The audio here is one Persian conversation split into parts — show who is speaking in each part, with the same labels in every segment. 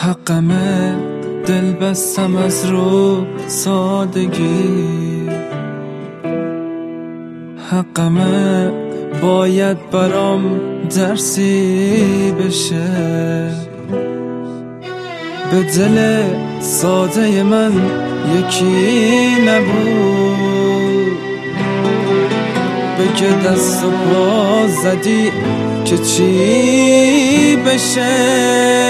Speaker 1: حقمه دل بستم از رو سادگی، حقمه باید برام درسی بشه. به دل ساده من یکی نبود، بگه دست و پا زدی که چی بشه.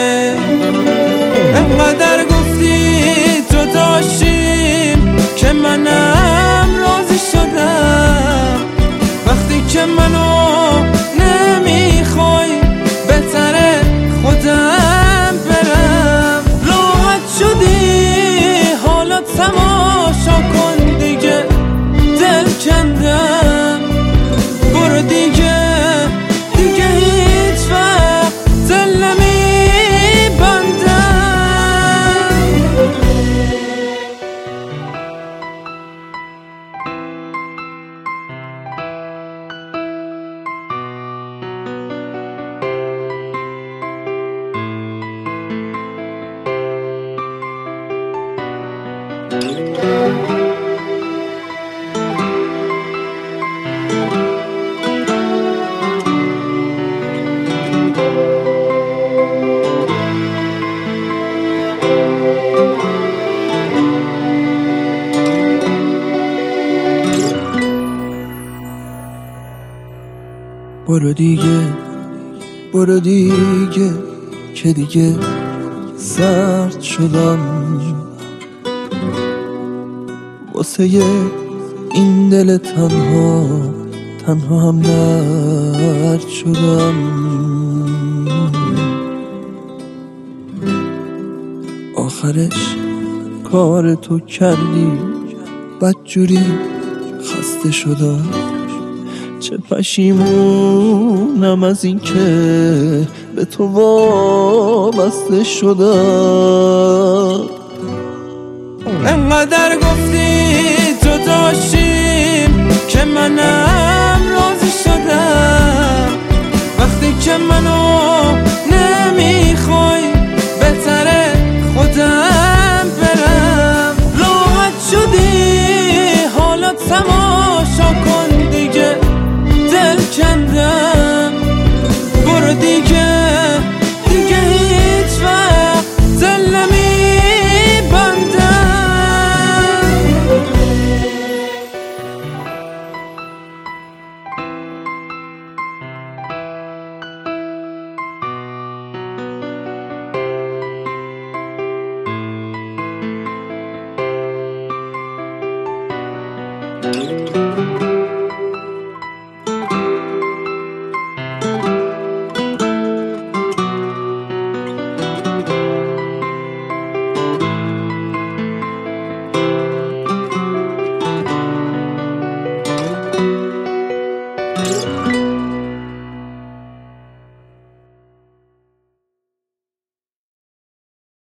Speaker 1: انقدر گفتی تو داشتیم که منم راضی شدم، وقتی که منو نمیخوای بهتره خودم برم. راحت شدی حالا تماشا کن دیگه، دل کندم برو دیگه هیچ وقت دل نمیبندم. برو دیگه که دیگه سرد شدم، واسه این دل تنها هم درد شدم. آخرش کار تو کردی بدجوری خسته شدم، چه پشیمونم از این که به تو وابسته شدم. انقدر گفتی تو داشتیم که منم